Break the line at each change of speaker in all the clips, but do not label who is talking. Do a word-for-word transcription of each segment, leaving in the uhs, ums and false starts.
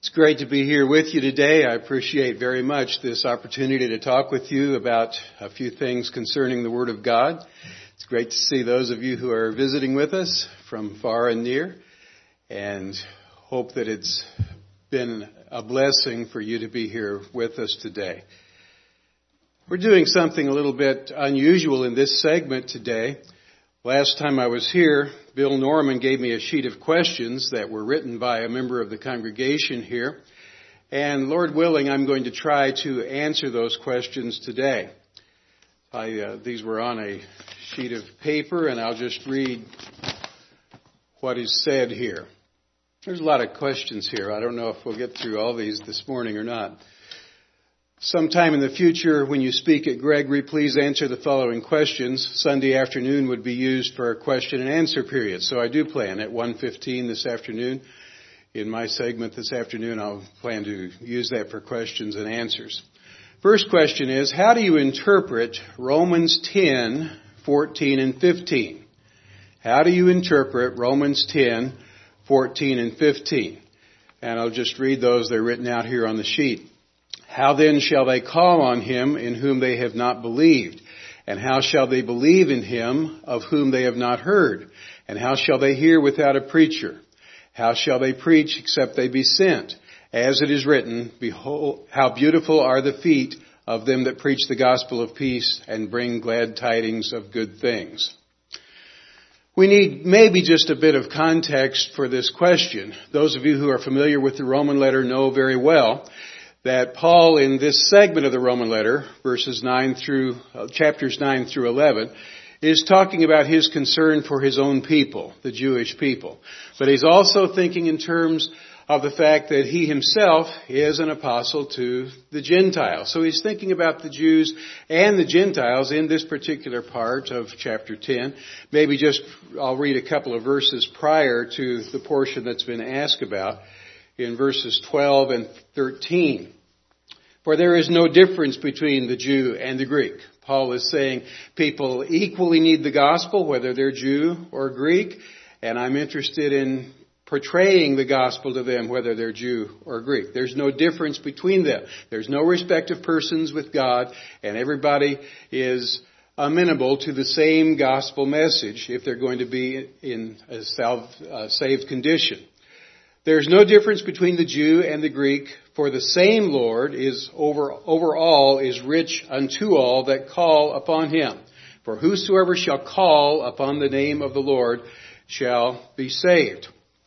It's great to be here with you today. I appreciate very much this opportunity to talk with you about a few things concerning the Word of God. It's great to see those of you who are visiting with us from far and near, and hope that it's been a blessing for you to be here with us today. We're doing something a little bit unusual in this segment today. Last time I was here, Bill Norman gave me a sheet of questions that were written by a member of the congregation here. And Lord willing, I'm going to try to answer those questions today. I, uh, these were on a sheet of paper, and I'll just read what is said here. There's a lot of questions here. I don't know if we'll get through all these this morning or not. Sometime in the future, when you speak at Gregory, please answer the following questions. Sunday afternoon would be used for a question and answer period. So I do plan at one fifteen this afternoon. In my segment this afternoon, I'll plan to use that for questions and answers. First question is, how do you interpret Romans ten, fourteen, and fifteen? How do you interpret Romans ten, fourteen, and fifteen? And I'll just read those. They're written out here on the sheet. How then shall they call on him in whom they have not believed? And how shall they believe in him of whom they have not heard? And how shall they hear without a preacher? How shall they preach except they be sent? As it is written, behold, how beautiful are the feet of them that preach the gospel of peace and bring glad tidings of good things. We need maybe just a bit of context for this question. Those of you who are familiar with the Roman letter know very well that Paul, in this segment of the Roman letter, verses nine through, uh, chapters nine through eleven, is talking about his concern for his own people, the Jewish people. But he's also thinking in terms of the fact that he himself is an apostle to the Gentiles. So he's thinking about the Jews and the Gentiles in this particular part of chapter ten. Maybe just, I'll read a couple of verses prior to the portion that's been asked about, in verses twelve and thirteen. For there is no difference between the Jew and the Greek. Paul is saying people equally need the gospel, whether they're Jew or Greek, and I'm interested in portraying the gospel to them, whether they're Jew or Greek. There's no difference between them. There's no respect of persons with God, and everybody is amenable to the same gospel message if they're going to be in a saved condition. There's no difference between the Jew and the Greek, for the same Lord is over, over all is rich unto all that call upon him. For whosoever shall call upon the name of the Lord shall be saved.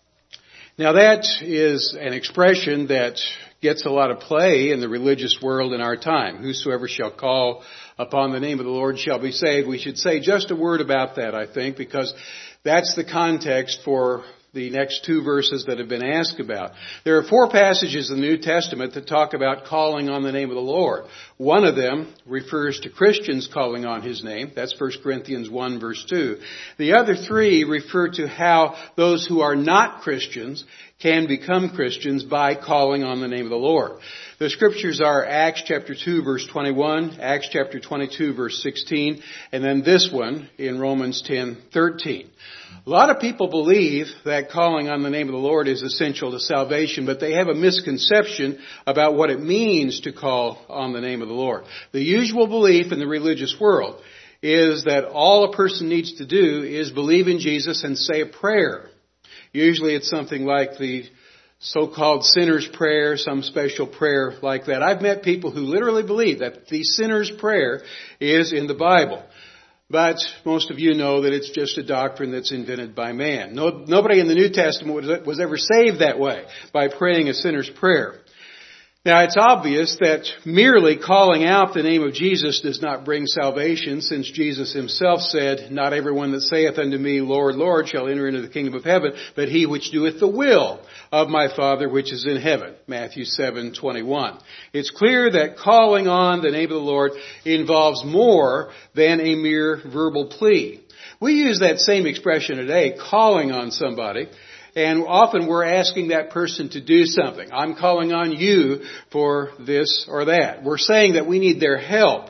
Now that is an expression that gets a lot of play in the religious world in our time. Whosoever shall call upon the name of the Lord shall be saved. We should say just a word about that, I think, because that's the context for the next two verses that have been asked about. There are four passages in the New Testament that talk about calling on the name of the Lord. One of them refers to Christians calling on his name. That's First Corinthians one verse two. The other three refer to how those who are not Christians can become Christians by calling on the name of the Lord. The scriptures are Acts chapter two verse twenty-one, Acts chapter twenty-two verse sixteen, and then this one in Romans ten thirteen. A lot of people believe that calling on the name of the Lord is essential to salvation, but they have a misconception about what it means to call on the name of the Lord. The usual belief in the religious world is that all a person needs to do is believe in Jesus and say a prayer. Usually it's something like the so-called sinner's prayer, some special prayer like that. I've met people who literally believe that the sinner's prayer is in the Bible. But most of you know that it's just a doctrine that's invented by man. No, nobody in the New Testament was, was ever saved that way, by praying a sinner's prayer. Now, it's obvious that merely calling out the name of Jesus does not bring salvation, since Jesus himself said, not everyone that saith unto me, Lord, Lord, shall enter into the kingdom of heaven, but he which doeth the will of my Father which is in heaven. Matthew seven twenty-one. It's clear that calling on the name of the Lord involves more than a mere verbal plea. We use that same expression today, calling on somebody. And often we're asking that person to do something. I'm calling on you for this or that. We're saying that we need their help.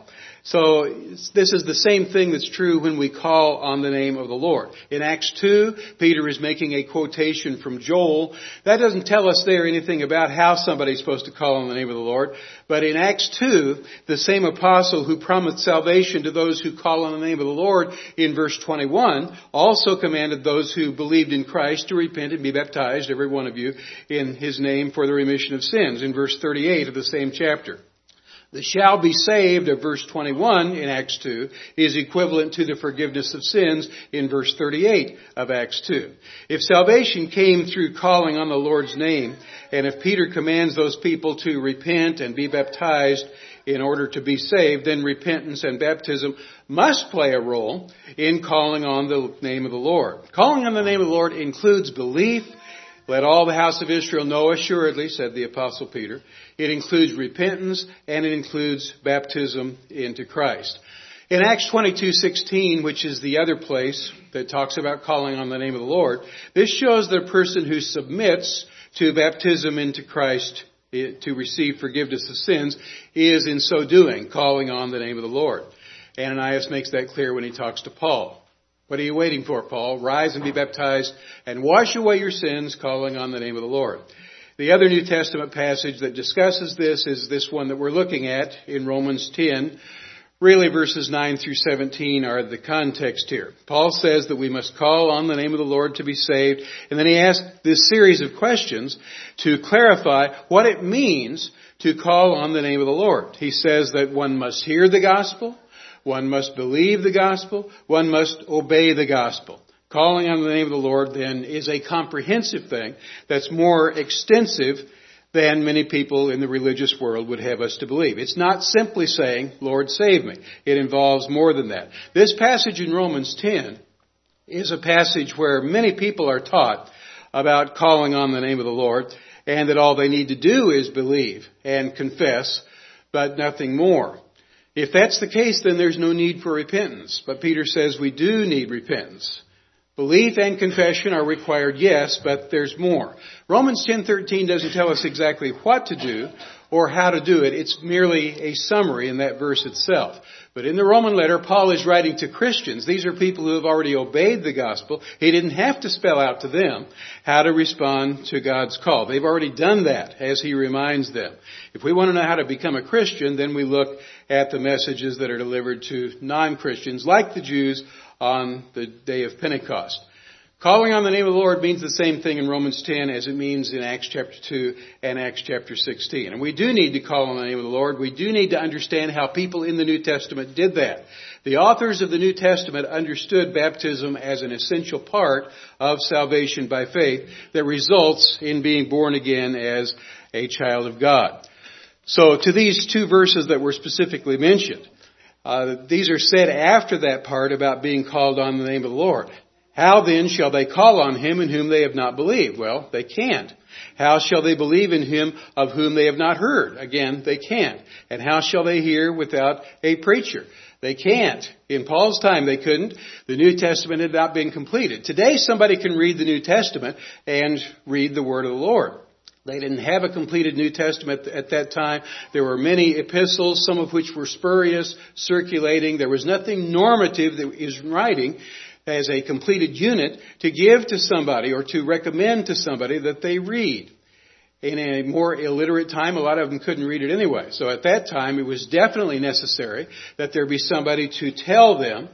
So this is the same thing that's true when we call on the name of the Lord. In Acts two, Peter is making a quotation from Joel. That doesn't tell us there anything about how somebody's supposed to call on the name of the Lord. But in Acts two, the same apostle who promised salvation to those who call on the name of the Lord in verse twenty-one also commanded those who believed in Christ to repent and be baptized, every one of you, in His name for the remission of sins, in verse thirty-eight of the same chapter. The shall be saved of verse twenty-one in Acts two is equivalent to the forgiveness of sins in verse thirty-eight of Acts two. If salvation came through calling on the Lord's name, and if Peter commands those people to repent and be baptized in order to be saved, then repentance and baptism must play a role in calling on the name of the Lord. Calling on the name of the Lord includes belief. Let all the house of Israel know assuredly, said the Apostle Peter. It includes repentance, and it includes baptism into Christ. In Acts twenty-two sixteen, which is the other place that talks about calling on the name of the Lord, this shows that a person who submits to baptism into Christ to receive forgiveness of sins is in so doing calling on the name of the Lord. Ananias makes that clear when he talks to Paul. What are you waiting for, Paul? Rise and be baptized and wash away your sins, calling on the name of the Lord. The other New Testament passage that discusses this is this one that we're looking at in Romans ten. Really, verses nine through seventeen are the context here. Paul says that we must call on the name of the Lord to be saved. And then he asks this series of questions to clarify what it means to call on the name of the Lord. He says that one must hear the gospel. One must believe the gospel. One must obey the gospel. Calling on the name of the Lord, then, is a comprehensive thing that's more extensive than many people in the religious world would have us to believe. It's not simply saying, Lord, save me. It involves more than that. This passage in Romans ten is a passage where many people are taught about calling on the name of the Lord, and that all they need to do is believe and confess, but nothing more. If that's the case, then there's no need for repentance. But Peter says we do need repentance. Belief and confession are required, yes, but there's more. Romans ten thirteen doesn't tell us exactly what to do or how to do it. It's merely a summary in that verse itself. But in the Roman letter, Paul is writing to Christians. These are people who have already obeyed the gospel. He didn't have to spell out to them how to respond to God's call. They've already done that, as he reminds them. If we want to know how to become a Christian, then we look at the messages that are delivered to non-Christians, like the Jews on the day of Pentecost. Calling on the name of the Lord means the same thing in Romans ten as it means in Acts chapter two and Acts chapter sixteen. And we do need to call on the name of the Lord. We do need to understand how people in the New Testament did that. The authors of the New Testament understood baptism as an essential part of salvation by faith that results in being born again as a child of God. So to these two verses that were specifically mentioned, uh, these are said after that part about being called on the name of the Lord. How then shall they call on him in whom they have not believed? Well, they can't. How shall they believe in him of whom they have not heard? Again, they can't. And how shall they hear without a preacher? They can't. In Paul's time, they couldn't. The New Testament had not been completed. Today, somebody can read the New Testament and read the Word of the Lord. They didn't have a completed New Testament at that time. There were many epistles, some of which were spurious, circulating. There was nothing normative that is writing as a completed unit to give to somebody or to recommend to somebody that they read. In a more illiterate time, a lot of them couldn't read it anyway. So at that time, it was definitely necessary that there be somebody to tell them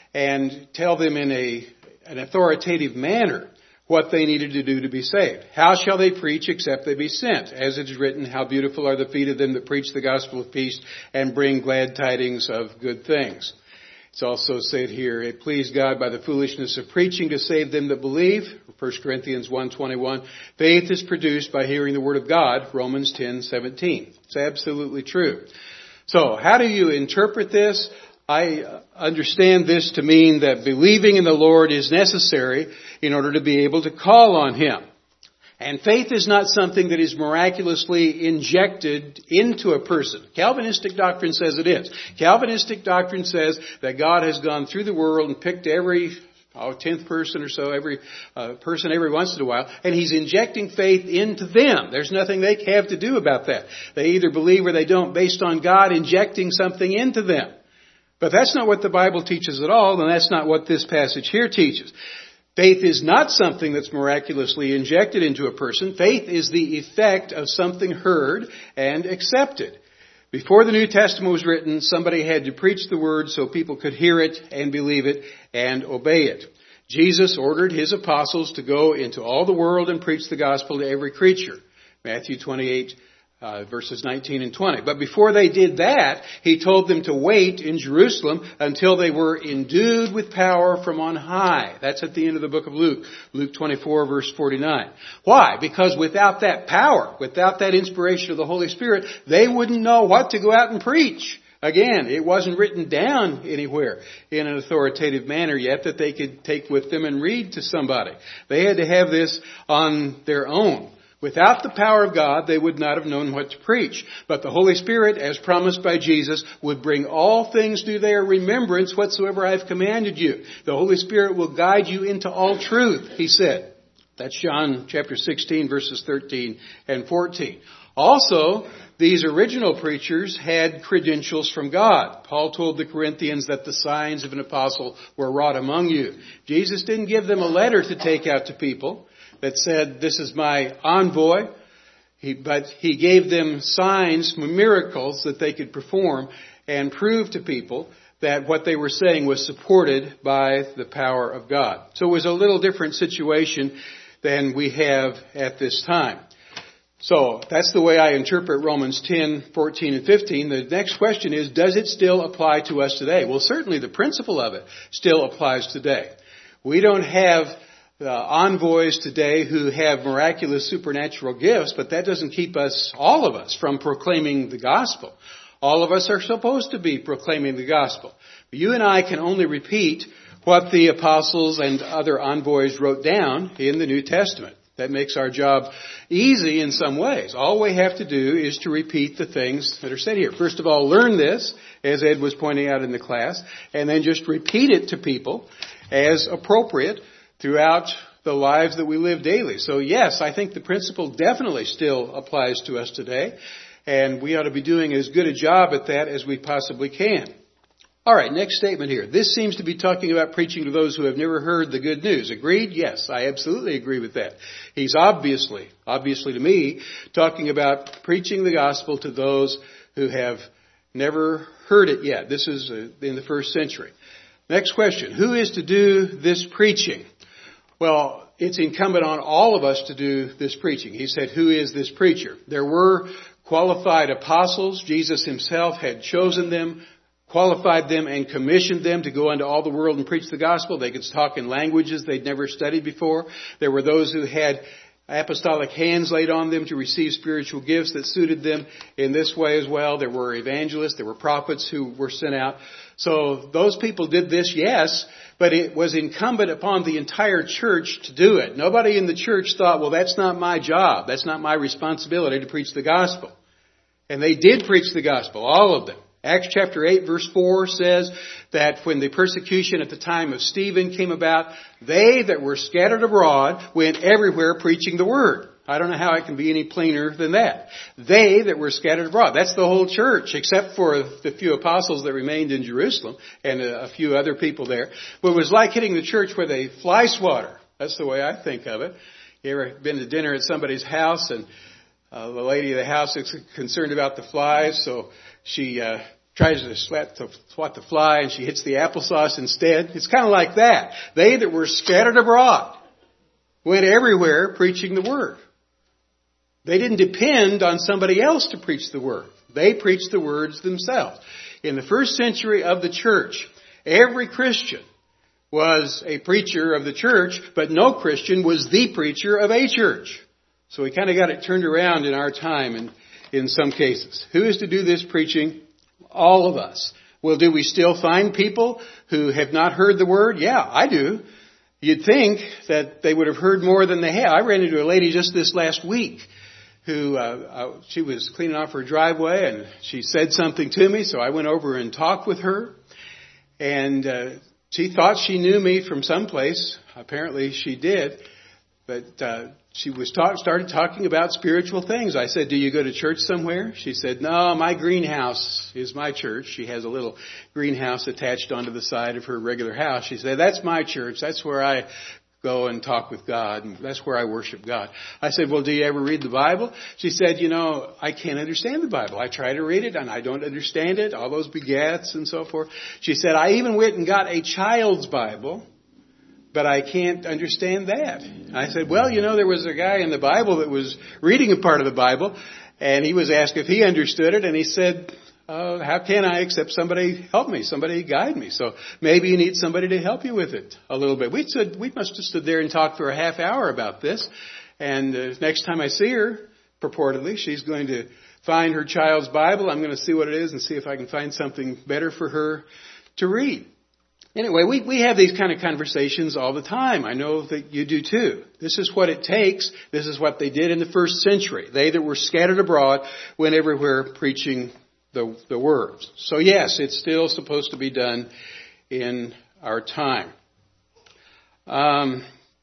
and tell them in a an authoritative manner what they needed to do to be saved. How shall they preach except they be sent? As it is written, how beautiful are the feet of them that preach the gospel of peace and bring glad tidings of good things. It's also said here, it pleased God by the foolishness of preaching to save them that believe. First Corinthians one twenty-one. Faith is produced by hearing the word of God. Romans ten seventeen. It's absolutely true. So how do you interpret this? I understand this to mean that believing in the Lord is necessary in order to be able to call on him. And faith is not something that is miraculously injected into a person. Calvinistic doctrine says it is. Calvinistic doctrine says that God has gone through the world and picked every oh, tenth person or so, every uh, person every once in a while, and he's injecting faith into them. There's nothing they have to do about that. They either believe or they don't based on God injecting something into them. But that's not what the Bible teaches at all, and that's not what this passage here teaches. Faith is not something that's miraculously injected into a person. Faith is the effect of something heard and accepted. Before the New Testament was written, somebody had to preach the word so people could hear it and believe it and obey it. Jesus ordered his apostles to go into all the world and preach the gospel to every creature. Matthew twenty-eight, uh, verses nineteen and twenty. But before they did that, he told them to wait in Jerusalem until they were endued with power from on high. That's at the end of the book of Luke, Luke twenty-four, verse forty-nine. Why? Because without that power, without that inspiration of the Holy Spirit, they wouldn't know what to go out and preach. Again, it wasn't written down anywhere in an authoritative manner yet that they could take with them and read to somebody. They had to have this on their own. Without the power of God, they would not have known what to preach. But the Holy Spirit, as promised by Jesus, would bring all things to their remembrance whatsoever I have commanded you. The Holy Spirit will guide you into all truth, he said. That's John chapter sixteen, verses thirteen and fourteen. Also, these original preachers had credentials from God. Paul told the Corinthians that the signs of an apostle were wrought among you. Jesus didn't give them a letter to take out to people that said, this is my envoy. He, but he gave them signs, miracles that they could perform and prove to people that what they were saying was supported by the power of God. So it was a little different situation than we have at this time. So that's the way I interpret Romans ten, fourteen, and fifteen. The next question is, does it still apply to us today? Well, certainly the principle of it still applies today. We don't have uh, envoys today who have miraculous supernatural gifts, but that doesn't keep us, all of us, from proclaiming the gospel. All of us are supposed to be proclaiming the gospel. You and I can only repeat what the apostles and other envoys wrote down in the New Testament. That makes our job easy in some ways. All we have to do is to repeat the things that are said here. First of all, learn this, as Ed was pointing out in the class, and then just repeat it to people as appropriate throughout the lives that we live daily. So yes, I think the principle definitely still applies to us today, and we ought to be doing as good a job at that as we possibly can. All right, next statement here. This seems to be talking about preaching to those who have never heard the good news. Agreed? Yes, I absolutely agree with that. He's obviously, obviously to me, talking about preaching the gospel to those who have never heard it yet. This is in the first century. Next question. Who is to do this preaching? Well, it's incumbent on all of us to do this preaching. He said, who is this preacher? There were qualified apostles. Jesus himself had chosen them, qualified them, and commissioned them to go into all the world and preach the gospel. They could talk in languages they'd never studied before. There were those who had apostolic hands laid on them to receive spiritual gifts that suited them in this way as well. There were evangelists, there were prophets who were sent out. So those people did this, yes, but it was incumbent upon the entire church to do it. Nobody in the church thought, well, that's not my job. That's not my responsibility to preach the gospel. And they did preach the gospel, all of them. Acts chapter eight verse four says that when the persecution at the time of Stephen came about, they that were scattered abroad went everywhere preaching the word. I don't know how it can be any plainer than that. They that were scattered abroad. That's the whole church, except for the few apostles that remained in Jerusalem and a few other people there. But it was like hitting the church with a fly swatter. That's the way I think of it. You ever been to dinner at somebody's house and uh, the lady of the house is concerned about the flies, so she uh, tries to swat the, swat the fly and she hits the applesauce instead. It's kind of like that. They that were scattered abroad went everywhere preaching the word. They didn't depend on somebody else to preach the word. They preached the words themselves. In the first century of the church, every Christian was a preacher of the church, but no Christian was the preacher of a church. So we kind of got it turned around in our time in, in some cases. Who is to do this preaching? All of us. Well, do we still find people who have not heard the word? Yeah, I do. You'd think that they would have heard more than they have. I ran into a lady just this last week who, uh, uh, she was cleaning off her driveway and she said something to me, so I went over and talked with her. And uh, she thought she knew me from someplace. Apparently she did. But uh, she was talk, started talking about spiritual things. I said, do you go to church somewhere? She said, no, my greenhouse is my church. She has a little greenhouse attached onto the side of her regular house. She said, that's my church. That's where I go and talk with God. And that's where I worship God. I said, well, do you ever read the Bible? She said, you know, I can't understand the Bible. I try to read it and I don't understand it. All those begats and so forth. She said, I even went and got a child's Bible, but I can't understand that. I said, well, you know, there was a guy in the Bible that was reading a part of the Bible, and he was asked if he understood it, and he said, uh, how can I except somebody help me, somebody guide me? So maybe you need somebody to help you with it a little bit. We stood, we must have stood there and talked for a half hour about this, and uh, next time I see her, purportedly, she's going to find her child's Bible. I'm going to see what it is and see if I can find something better for her to read. Anyway, we, we have these kind of conversations all the time. I know that you do too. This is what it takes. This is what they did in the first century. They that were scattered abroad went everywhere preaching the, the words. So yes, it's still supposed to be done in our time. Um,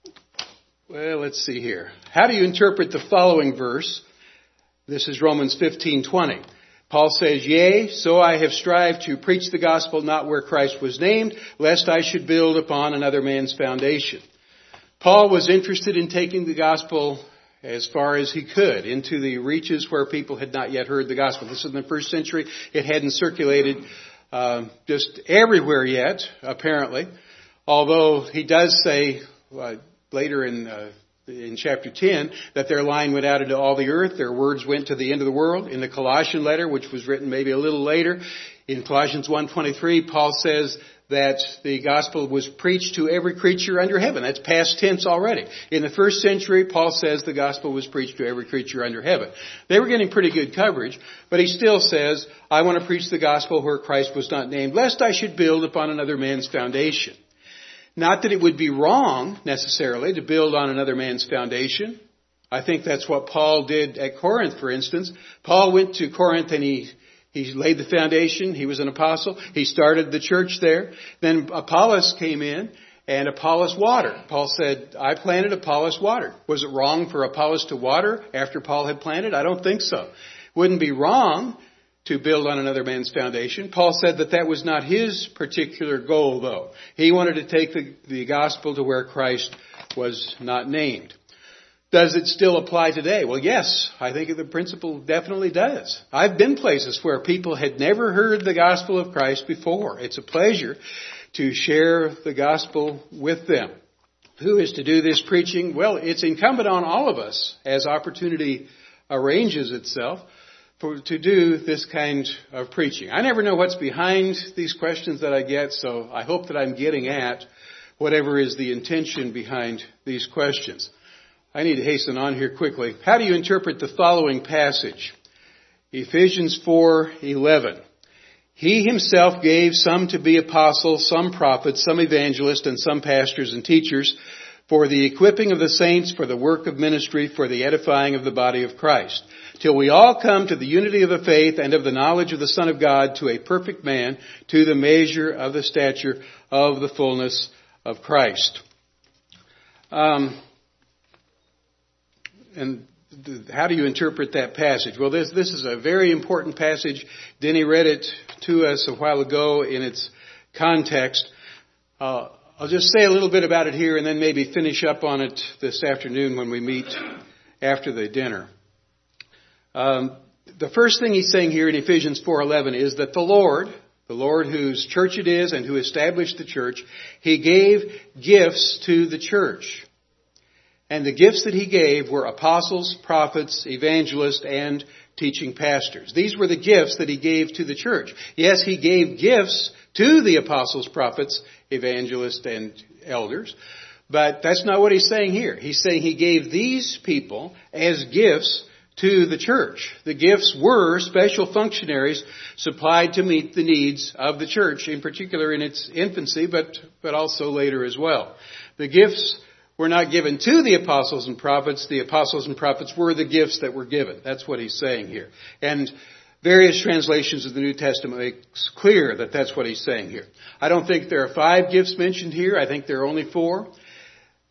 well, let's see here. How do you interpret the following verse? This is Romans fifteen twenty. Paul says, yea, so I have strived to preach the gospel not where Christ was named, lest I should build upon another man's foundation. Paul was interested in taking the gospel as far as he could into the reaches where people had not yet heard the gospel. This is in the first century. It hadn't circulated uh, just everywhere yet, apparently. Although he does say uh, later in uh, in chapter ten, that their line went out into all the earth. Their words went to the end of the world. In the Colossian letter, which was written maybe a little later, in Colossians one twenty-three, Paul says that the gospel was preached to every creature under heaven. That's past tense already. In the first century, Paul says the gospel was preached to every creature under heaven. They were getting pretty good coverage, but he still says, I want to preach the gospel where Christ was not named, lest I should build upon another man's foundation. Not that it would be wrong, necessarily, to build on another man's foundation. I think that's what Paul did at Corinth, for instance. Paul went to Corinth and he, he laid the foundation. He was an apostle. He started the church there. Then Apollos came in and Apollos watered. Paul said, I planted, Apollos watered. Was it wrong for Apollos to water after Paul had planted? I don't think so. Wouldn't be wrong to build on another man's foundation. Paul said that that was not his particular goal, though. He wanted to take the, the gospel to where Christ was not named. Does it still apply today? Well, yes, I think the principle definitely does. I've been places where people had never heard the gospel of Christ before. It's a pleasure to share the gospel with them. Who is to do this preaching? Well, it's incumbent on all of us as opportunity arranges itself For, to do this kind of preaching. I never know what's behind these questions that I get, so I hope that I'm getting at whatever is the intention behind these questions. I need to hasten on here quickly. How do you interpret the following passage? Ephesians four eleven. He himself gave some to be apostles, some prophets, some evangelists, and some pastors and teachers for the equipping of the saints, for the work of ministry, for the edifying of the body of Christ, till we all come to the unity of the faith and of the knowledge of the Son of God, to a perfect man, to the measure of the stature of the fullness of Christ. Um, and th- how do you interpret that passage? Well, this, this is a very important passage. Denny read it to us a while ago in its context. Uh, I'll just say a little bit about it here and then maybe finish up on it this afternoon when we meet after the dinner. Um, the first thing he's saying here in Ephesians four eleven is that the Lord, the Lord whose church it is and who established the church, He gave gifts to the church. And the gifts that He gave were apostles, prophets, evangelists, and teaching pastors. These were the gifts that He gave to the church. Yes, He gave gifts to the apostles, prophets, evangelists, and elders. But that's not what He's saying here. He's saying He gave these people as gifts to the church. The gifts were special functionaries supplied to meet the needs of the church, in particular in its infancy, but, but also later as well. The gifts were not given to the apostles and prophets. The apostles and prophets were the gifts that were given. That's what he's saying here. And various translations of the New Testament makes clear that that's what he's saying here. I don't think there are five gifts mentioned here. I think there are only four.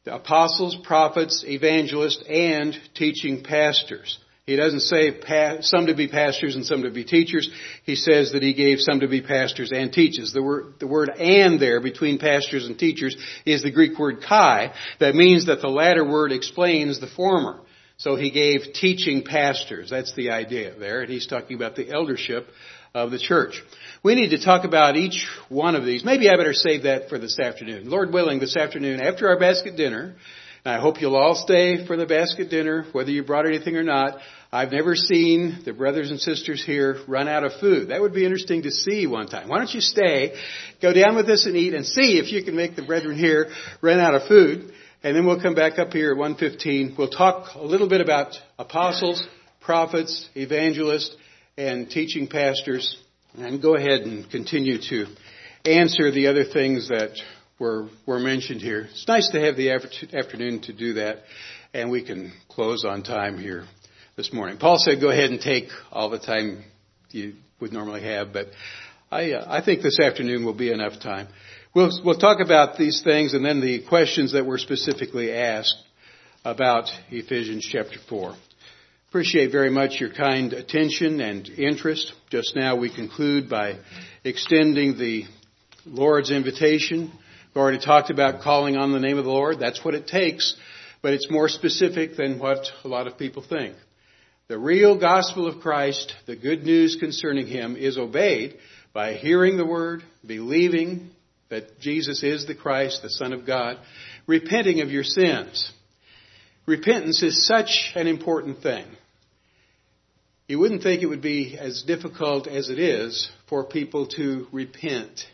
the apostles, prophets, evangelists, and teaching pastors. He doesn't say pa- some to be pastors and some to be teachers. He says that he gave some to be pastors and teachers. The word, the word and there between pastors and teachers is the Greek word kai. That means that the latter word explains the former. So he gave teaching pastors. That's the idea there. And he's talking about the eldership of the church. We need to talk about each one of these. Maybe I better save that for this afternoon. Lord willing, this afternoon, after our basket dinner, and I hope you'll all stay for the basket dinner, whether you brought anything or not. I've never seen the brothers and sisters here run out of food. That would be interesting to see one time. Why don't you stay, go down with us and eat, and see if you can make the brethren here run out of food. And then we'll come back up here at one fifteen. We'll talk a little bit about apostles, prophets, evangelists, and teaching pastors. And go ahead and continue to answer the other things that were were mentioned here. It's nice to have the afternoon to do that, and we can close on time here this morning. Paul said go ahead and take all the time you would normally have, but I uh, I think this afternoon will be enough time. We'll we'll talk about these things and then the questions that were specifically asked about Ephesians chapter four. Appreciate very much your kind attention and interest. Just now we conclude by extending the Lord's invitation. We've already talked about calling on the name of the Lord. That's what it takes, but it's more specific than what a lot of people think. The real gospel of Christ, the good news concerning Him, is obeyed by hearing the Word, believing that Jesus is the Christ, the Son of God, repenting of your sins. Repentance is such an important thing. You wouldn't think it would be as difficult as it is for people to repent.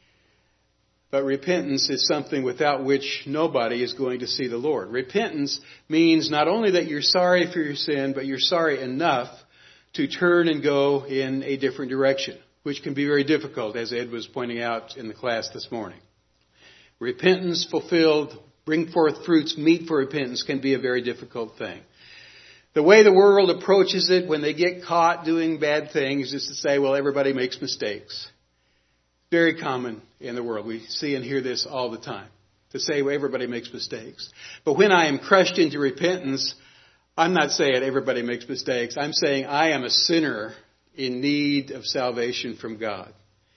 But repentance is something without which nobody is going to see the Lord. Repentance means not only that you're sorry for your sin, but you're sorry enough to turn and go in a different direction, which can be very difficult, as Ed was pointing out in the class this morning. Repentance fulfilled, bring forth fruits, meet for repentance, can be a very difficult thing. The way the world approaches it when they get caught doing bad things is to say, well, everybody makes mistakes. Very common in the world. We see and hear this all the time. To say, well, everybody makes mistakes. But when I am crushed into repentance, I'm not saying everybody makes mistakes. I'm saying I am a sinner in need of salvation from God.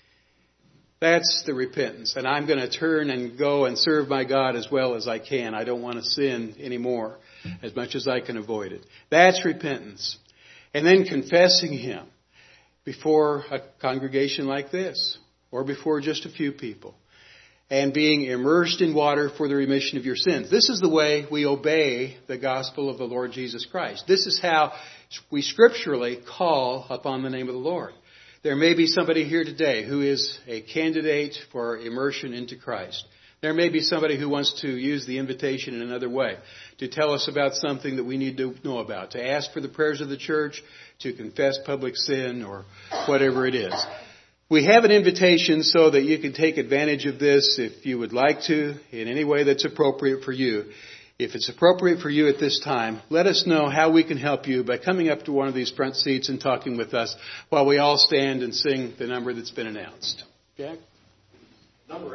That's the repentance. And I'm going to turn and go and serve my God as well as I can. I don't want to sin anymore as much as I can avoid it. That's repentance. And then confessing Him before a congregation like this or before just a few people. And being immersed in water for the remission of your sins. This is the way we obey the gospel of the Lord Jesus Christ. This is how we scripturally call upon the name of the Lord. There may be somebody here today who is a candidate for immersion into Christ. There may be somebody who wants to use the invitation in another way, to tell us about something that we need to know about, to ask for the prayers of the church, to confess public sin, or whatever it is. We have an invitation so that you can take advantage of this if you would like to, in any way that's appropriate for you. If it's appropriate for you at this time, let us know how we can help you by coming up to one of these front seats and talking with us while we all stand and sing the number that's been announced. Jack? Number